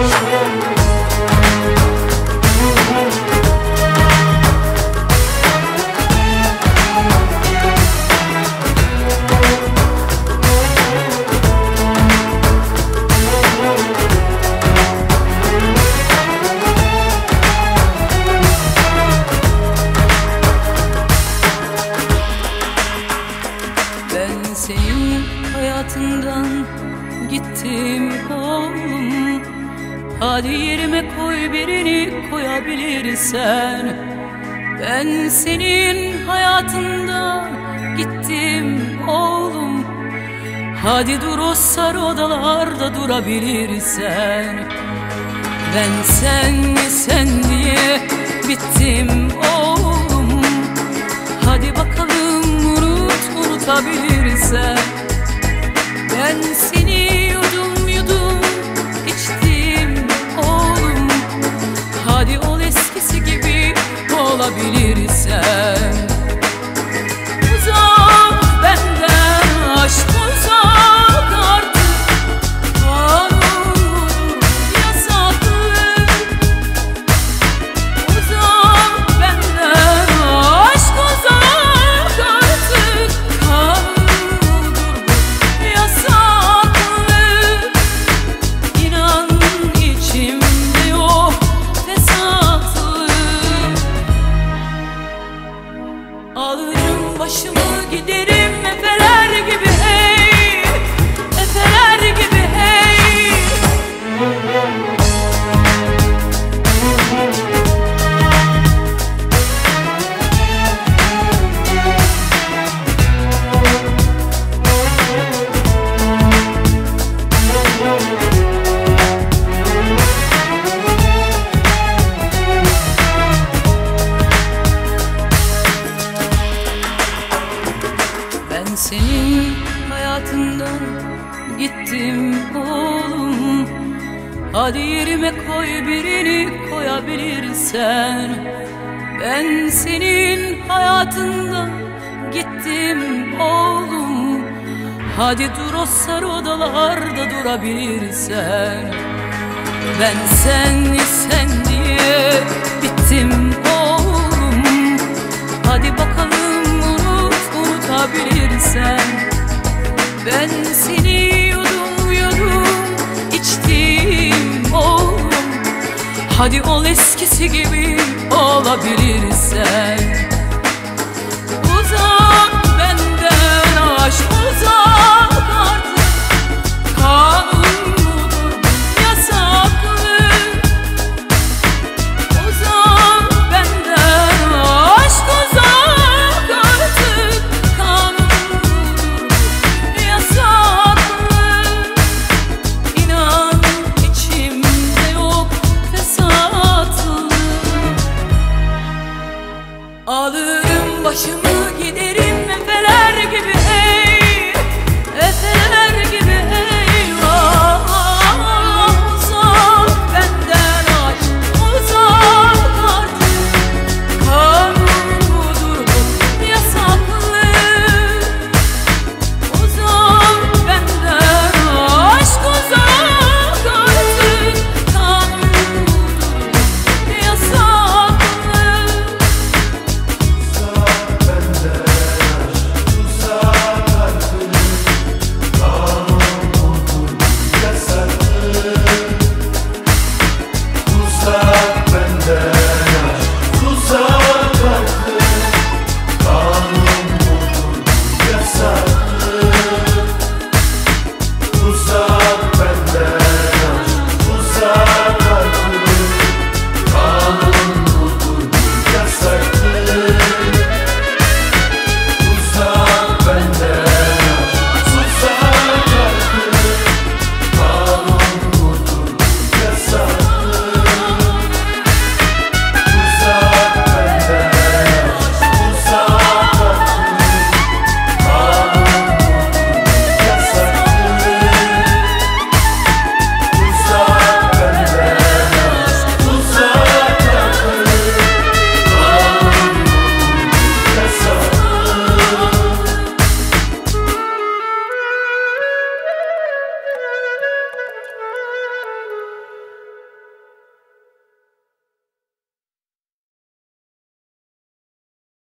Senin hayatından gittim oğlum. Hadi yerime koy, birini koyabilirsen. Ben senin hayatından gittim oğlum. Hadi dur o sarı odalarda durabilirsen. Ben sen diye bittim oğlum. Hadi bakalım unutabilirsen. Ben seni yudum içtim oğlum. Hadi ol eskisi gibi olabilirsen. Uzak benden aşk, uzak artık. Kanun yasaklı. Uzak benden aşk, uzak artık. Kanun yasaklı. İnan içimde yok fesatlı. Alırım başımı giderim efeler gibi hey, efeler gibi hey. Ben senin hayatından gittim oğlum. Hadi yerime koy, birini koyabilirsen. Ben senin hayatından gittim oğlum. Hadi dur o sarı odalarda durabilirsen. Ben sen diye bittim oğlum. Hadi bakalım unutabilirsen. Ben seni yudum içtim oğlum. Hadi ol eskisi gibi olabilirsen. Uzak benden aşk, uzak.